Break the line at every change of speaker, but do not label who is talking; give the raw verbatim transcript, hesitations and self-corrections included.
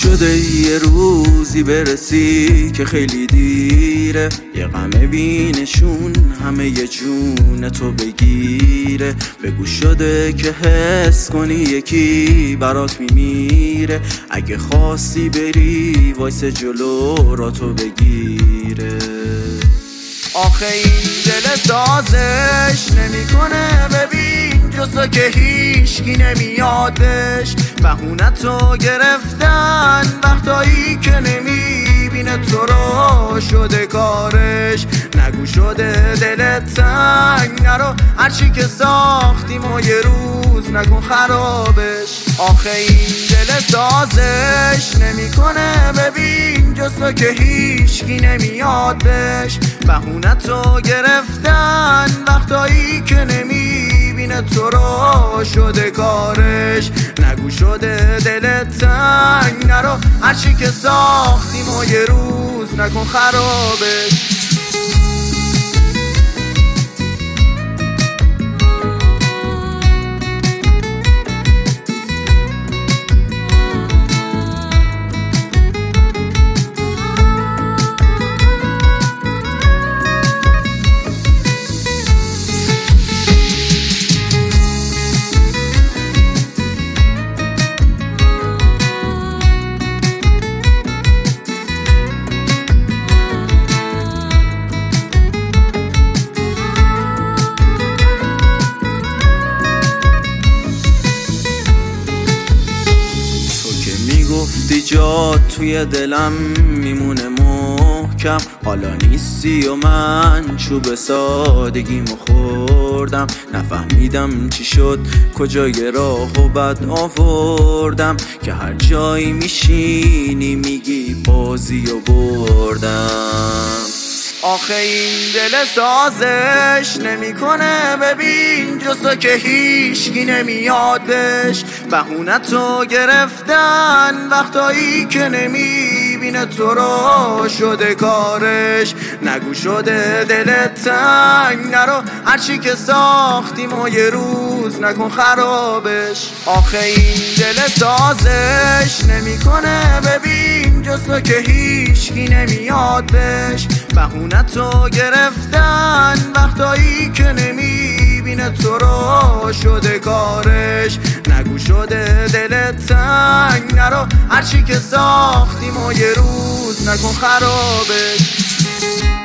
شده یه روزی برسی که خیلی دیره، یه غم بینشون همه یه جون تو بگیره. بگو شده که حس کنی یکی برات میمیره، اگه خواستی بری وایس جلو را تو بگیره. آخه این دل سازش نمیکنه، ببین جزا که هیچکی نمیاد بهش. بهونتو گرفتن وقتایی که نمیبینه تو رو، شده کارش. نگو شده دلت تنگ، نرو هرچی که ساختیم و یه روز نکن خرابش. آخه این دل سازش نمیکنه، ببین جزا که هیچکی نمیاد بهش. بهونتو گرفتن وقتایی که نمیبینه تو رو، شده کارش. نگو شده دلت تنگ، نرو هرچی که ساختیم و یه روز نکن خرابش. گفتی جات توی دلم میمونه محکم، حالا نیستی و من چوب سادگیمو خوردم. نفهمیدم چی شد کجای راهو بد آوردم، که هر جایی میشینی میگی بازی و بردم. آخه این دل سازش نمیکنه، ببین جزا که هیچکی نمیاد بهش. بهونتو گرفتن وقتایی که نمیبینه تو رو، شده کارش. نگو شده دلت تنگ، نرو هرچی که ساختیم و یه روز نکن خرابش. آخه این دل سازش نمیکنه، ببین جزا که هیچکی نمیاد بهش. بهونتو گرفتن وقتایی که نمیبینه تو رو، شده کارش. نگو شده دلت تنگ، نرو هرچی که ساختیم و یه روز نکن خرابش.